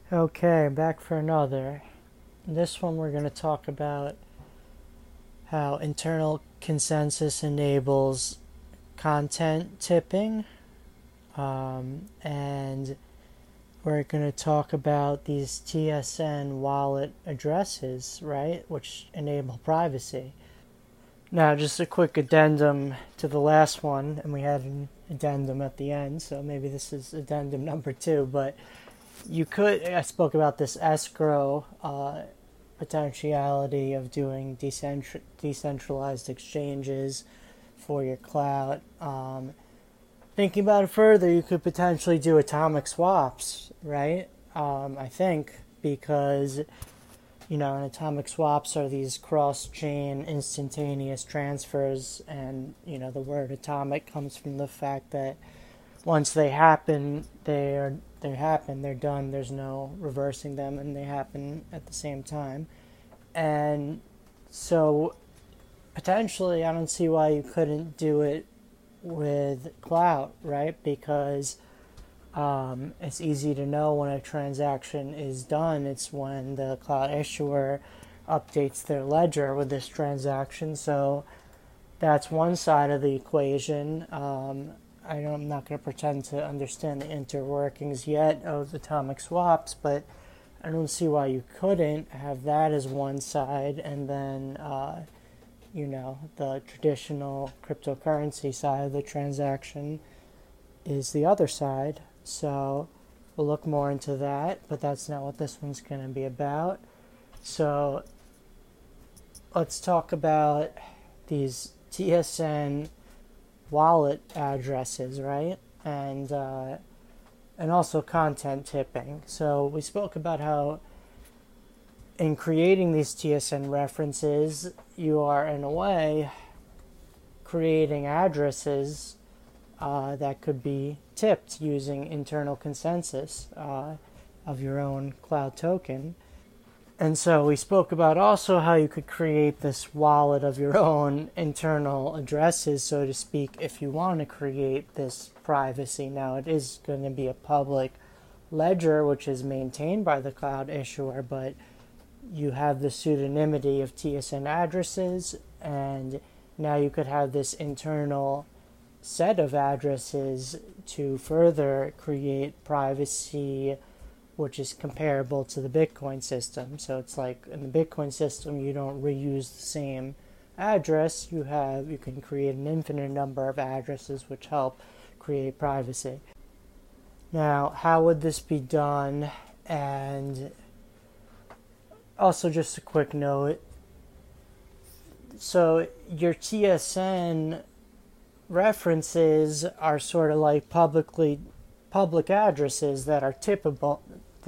Okay, back for another. This one we're going to talk about how internal consensus enables content tipping. And we're going to talk about these TSN wallet addresses, right, which enable privacy. Now, just a quick addendum to the last one, and we had an addendum at the end, so maybe this is addendum number 2, but I spoke about this escrow potentiality of doing decentralized exchanges for your clout. Thinking about it further, you could potentially do atomic swaps, right? I think because, atomic swaps are these cross-chain instantaneous transfers, and, the word atomic comes from the fact that once they happen, they happen, they're done, there's no reversing them, and they happen at the same time. And so potentially I don't see why you couldn't do it with clout, right? Because it's easy to know when a transaction is done. It's when the clout issuer updates their ledger with this transaction. So that's one side of the equation. I'm not going to pretend to understand the interworkings yet of atomic swaps, but I don't see why you couldn't have that as one side, and then, the traditional cryptocurrency side of the transaction is the other side. So we'll look more into that, but that's not what this one's going to be about. So let's talk about these TSN wallet addresses, right? And also content tipping. So we spoke about how in creating these TSN references, you are in a way creating addresses that could be tipped using internal consensus of your own cloud token. And so we spoke about also how you could create this wallet of your own internal addresses, so to speak, if you want to create this privacy. Now, it is going to be a public ledger, which is maintained by the cloud issuer, but you have the pseudonymity of TSN addresses, and now you could have this internal set of addresses to further create privacy, which is comparable to the Bitcoin system. So it's like in the Bitcoin system, you don't reuse the same address. You can create an infinite number of addresses, which help create privacy. Now, how would this be done? And also, just a quick note. So your TSN references are sort of like public addresses that are tippable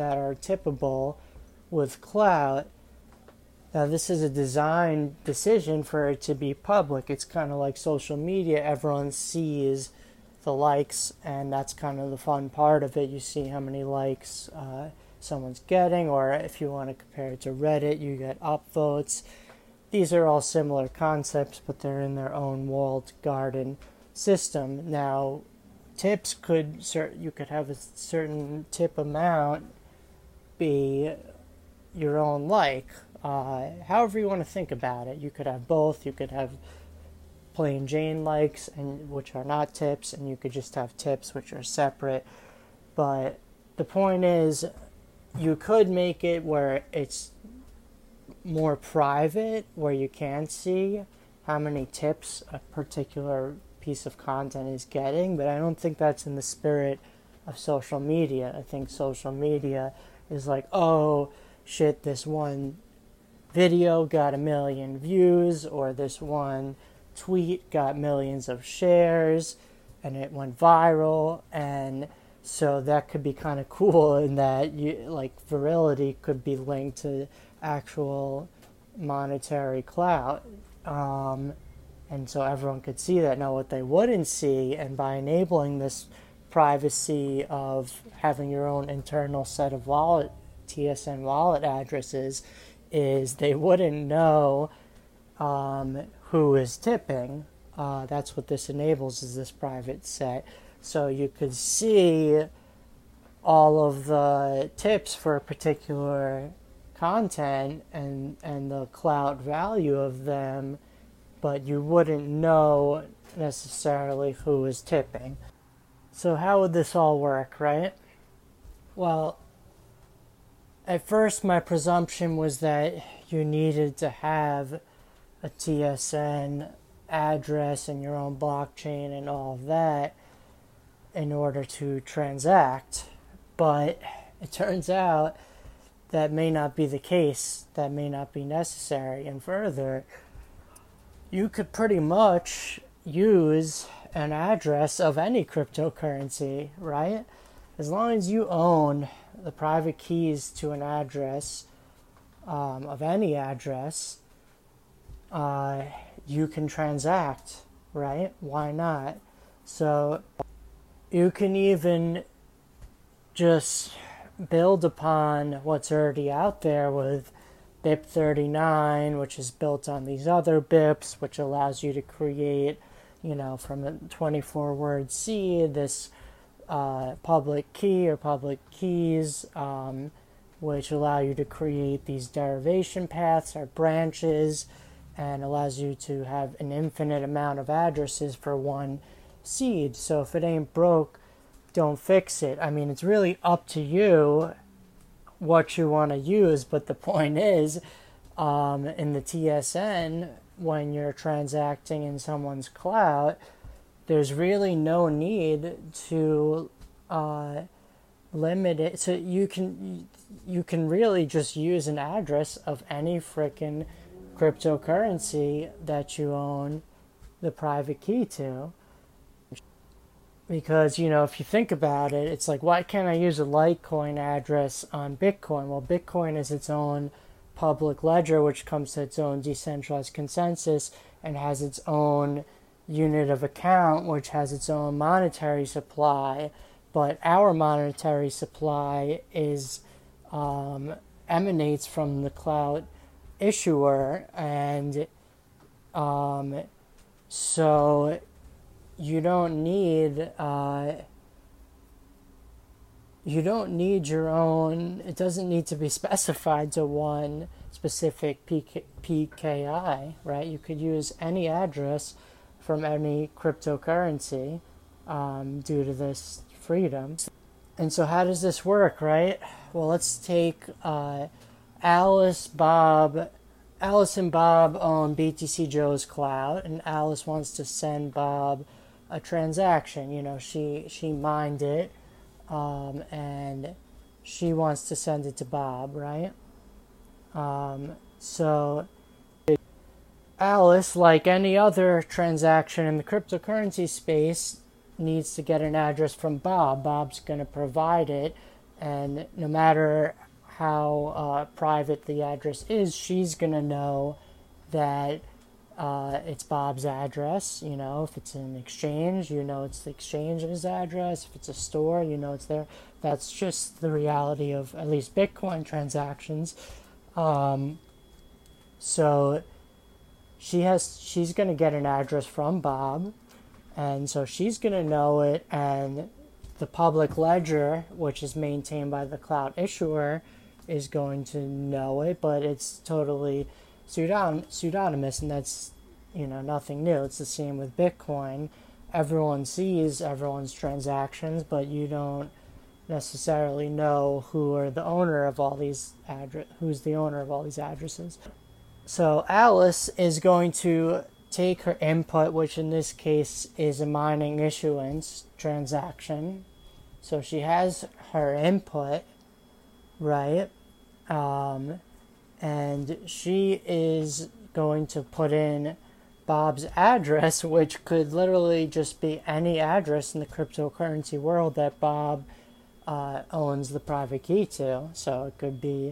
with clout. Now, this is a design decision for it to be public. It's kind of like social media. Everyone sees the likes, and that's kind of the fun part of it. You see how many likes someone's getting, or if you want to compare it to Reddit, you get upvotes. These are all similar concepts, but they're in their own walled garden system. Now, tips you could have a certain tip amount be your own like. However you want to think about it. You could have both. You could have plain Jane likes, and which are not tips, and you could just have tips, which are separate. But the point is, you could make it where it's more private, where you can see how many tips a particular piece of content is getting, but I don't think that's in the spirit of social media. I think social media is like, oh shit, this one video got 1 million views, or this one tweet got millions of shares and it went viral, and so that could be kind of cool in that virility could be linked to actual monetary clout, and so everyone could see that. Now, what they wouldn't see, and by enabling this privacy of having your own internal set of TSN wallet addresses, is they wouldn't know who is tipping. That's what this enables, is this private set. So you could see all of the tips for a particular content and the clout value of them, but you wouldn't know necessarily who is tipping. So how would this all work, right? Well, at first my presumption was that you needed to have a TSN address and your own blockchain and all of that in order to transact. But it turns out that may not be the case. That may not be necessary. And further, you could pretty much use an address of any cryptocurrency, right? As long as you own the private keys to an address, of any address, you can transact, right? Why not? So you can even just build upon what's already out there with BIP39, which is built on these other BIPs, which allows you to create, from a 24-word seed, this public key or public keys, which allow you to create these derivation paths or branches, and allows you to have an infinite amount of addresses for one seed. So if it ain't broke, don't fix it. I mean, it's really up to you what you want to use, but the point is, in the TSN, when you're transacting in someone's cloud, there's really no need to limit it. So you can really just use an address of any frickin' cryptocurrency that you own the private key to. Because, if you think about it, it's like, why can't I use a Litecoin address on Bitcoin? Well, Bitcoin is its own public ledger, which comes to its own decentralized consensus and has its own unit of account, which has its own monetary supply. But our monetary supply is emanates from the cloud issuer, and so you don't need your own. It doesn't need to be specified to one specific PKI, right? You could use any address from any cryptocurrency due to this freedom. And so how does this work, right? Well, let's take Alice and Bob own BTC Joe's cloud, and Alice wants to send Bob a transaction. She mined it, and she wants to send it to Bob, right? So Alice, like any other transaction in the cryptocurrency space, needs to get an address from Bob. Bob's going to provide it, and no matter how private the address is, she's going to know that it's Bob's address. If it's an exchange, it's the exchange's address. If it's a store, it's there. That's just the reality of at least Bitcoin transactions. So she's going to get an address from Bob, and so she's going to know it, and the public ledger, which is maintained by the cloud issuer, is going to know it, but it's totally pseudonymous, and that's nothing new. It's the same with Bitcoin. Everyone sees everyone's transactions, but you don't necessarily know who's the owner of all these addresses. So Alice is going to take her input, which in this case is a mining issuance transaction. So she has her input, right? And she is going to put in Bob's address, which could literally just be any address in the cryptocurrency world that Bob owns the private key to. So it could be,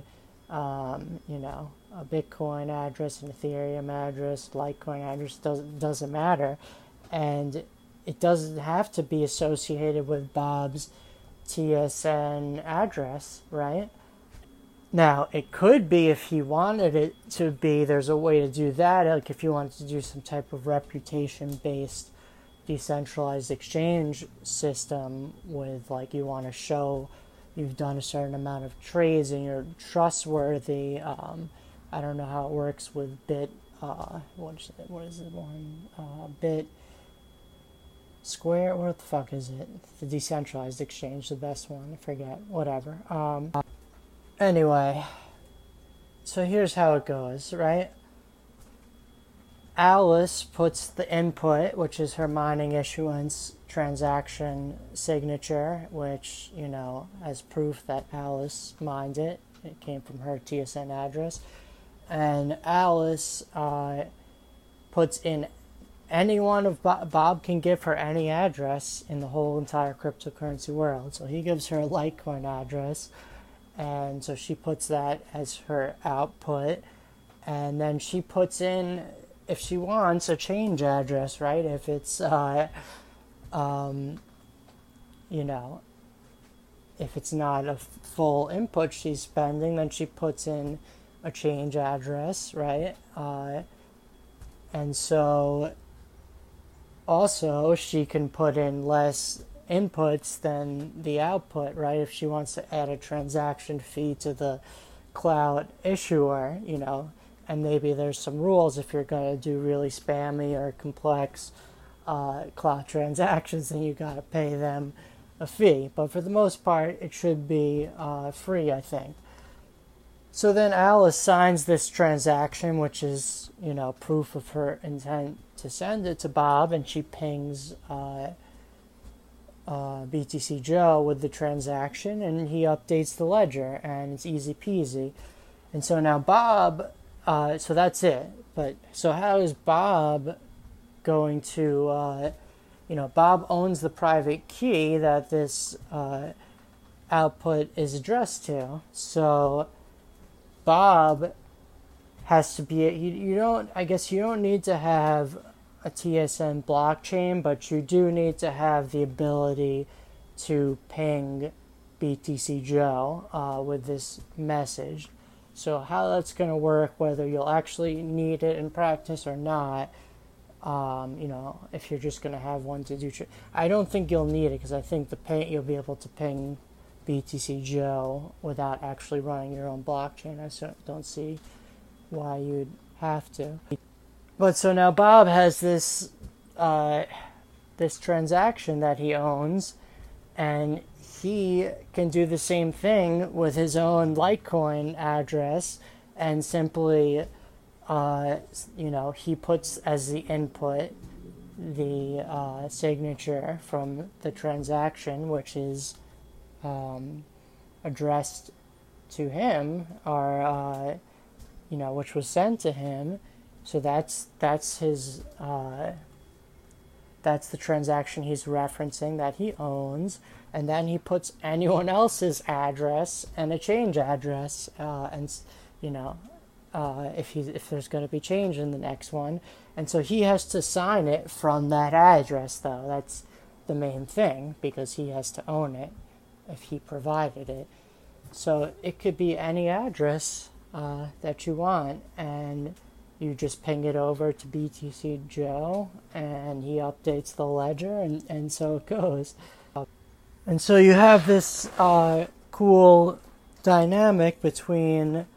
a Bitcoin address, an Ethereum address, Litecoin address, doesn't matter. And it doesn't have to be associated with Bob's TSN address, right? Now, it could be, if he wanted it to be, there's a way to do that. Like if you wanted to do some type of reputation-based decentralized exchange system with, like, you want to show you've done a certain amount of trades and you're trustworthy. I don't know how it works with Bit. What is it one? Bit Square. What the fuck is it? The decentralized exchange, the best one. I forget. Whatever. Anyway, so here's how it goes, right? Alice puts the input, which is her mining issuance transaction signature, which, you know, as proof that Alice mined it. It came from her TSN address. And Alice puts in any one of Bob can give her any address in the whole entire cryptocurrency world. So he gives her a Litecoin address, and so she puts that as her output, and then she puts in, if she wants, a change address, right? If it's you know, if it's not a full input she's spending, then she puts in a change address, right? And so also she can put in less inputs than the output, right? If she wants to add a transaction fee to the cloud issuer, you know, and maybe there's some rules if you're going to do really spammy or complex cloud transactions, then you got to pay them a fee. But for the most part, it should be free, I think. So then Alice signs this transaction, which is, you know, proof of her intent to send it to Bob, and she pings BTC Joe with the transaction, and he updates the ledger, and it's easy peasy. And so now Bob, so that's it. But so how is Bob going to, you know, Bob owns the private key that this output is addressed to. So Bob has to be, you don't, I guess you don't need to have a TSN blockchain, but you do need to have the ability to ping BTC Joe with this message. So how that's going to work, whether you'll actually need it in practice or not, you know, if you're just going to have one to do, I don't think you'll need it, because I think you'll be able to ping BTC Joe without actually running your own blockchain. I don't see why you'd have to. But so now Bob has this this transaction that he owns, and he can do the same thing with his own Litecoin address, and simply, you know, he puts as the input the signature from the transaction, which is addressed to him, or you know, which was sent to him. So that's his that's the transaction he's referencing that he owns, and then he puts anyone else's address and a change address, and you know, if there's going to be change in the next one, and so he has to sign it from that address, though. That's the main thing, because he has to own it if he provided it. So it could be any address that you want, and you just ping it over to BTC Joe, and he updates the ledger, and so it goes. And so you have this cool dynamic between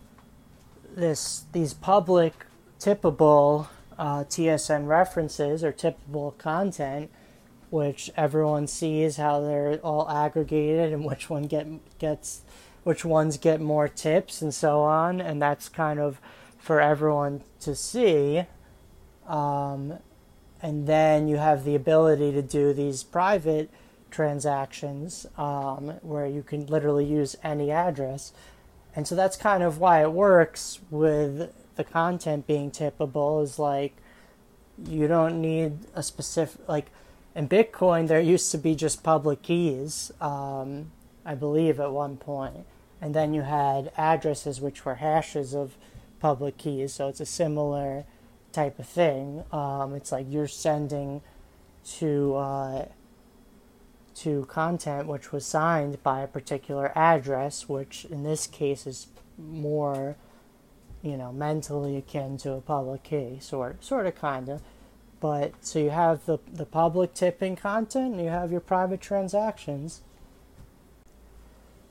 these public tippable TSN references, or tippable content, which everyone sees how they're all aggregated and which ones get more tips and so on, and that's kind of for everyone to see. And then you have the ability to do these private transactions where you can literally use any address. And so that's kind of why it works with the content being tippable, is like you don't need a specific, like in Bitcoin there used to be just public keys, I believe at one point, and then you had addresses which were hashes of public keys. So it's a similar type of thing. It's like you're sending to content which was signed by a particular address, which in this case is more, you know, mentally akin to a public key, sort of, kind of. But so you have the public tipping content, and you have your private transactions.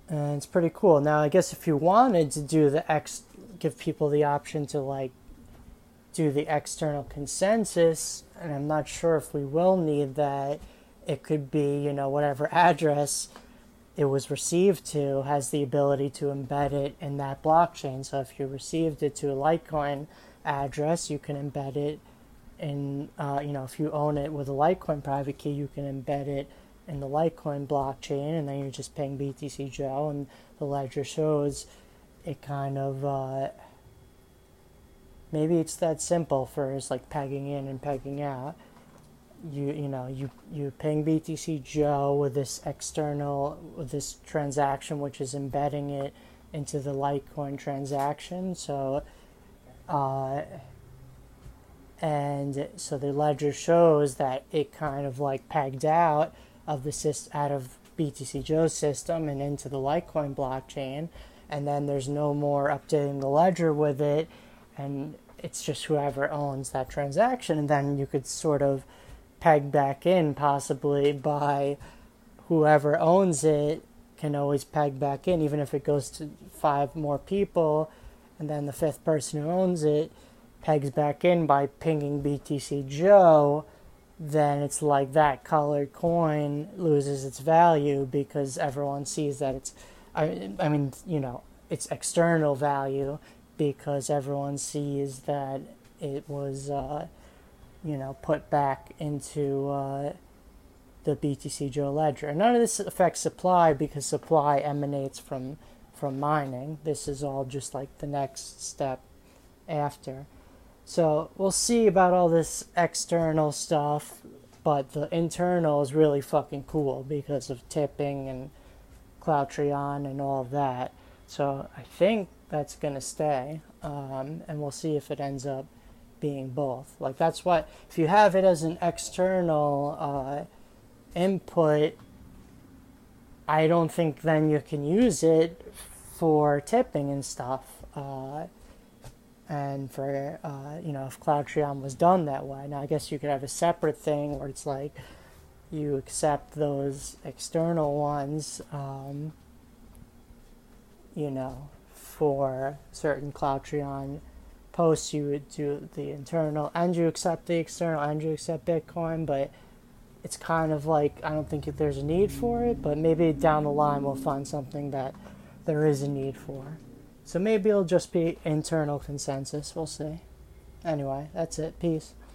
And it's pretty cool. Now, I guess if you wanted to do give people the option to like do the external consensus, and I'm not sure if we will need that, it could be, whatever address it was received to has the ability to embed it in that blockchain. So if you received it to a Litecoin address, you can embed it in, if you own it with a Litecoin private key, you can embed it in the Litecoin blockchain, and then you're just paying BTC Joe, and the ledger shows it kind of, maybe it's that simple for it's like pegging in and pegging out. You're paying BTC Joe with this transaction, which is embedding it into the Litecoin transaction. So, and so the ledger shows that it kind of like pegged out of out of BTC Joe's system and into the Litecoin blockchain, and then there's no more updating the ledger with it, and it's just whoever owns that transaction, and then you could sort of peg back in possibly by whoever owns it can always peg back in, even if it goes to 5 more people, and then the 5th person who owns it pegs back in by pinging BTC Joe. Then it's like that colored coin loses its value because everyone sees that it's, it's external value because everyone sees that it was, put back into the BTC Joe ledger. And none of this affects supply because supply emanates from mining. This is all just like the next step after. So we'll see about all this external stuff, but the internal is really fucking cool because of tipping and Cloudtreon and all of that. So I think that's going to stay, and we'll see if it ends up being both. Like that's what, if you have it as an external input, I don't think then you can use it for tipping and stuff. And for, if Cloudtreon was done that way. Now, I guess you could have a separate thing where it's like you accept those external ones, for certain Cloudtreon posts, you would do the internal, and you accept the external, and you accept Bitcoin, but it's kind of like, I don't think there's a need for it, but maybe down the line we'll find something that there is a need for. So maybe it'll just be internal consensus. We'll see. Anyway, that's it. Peace.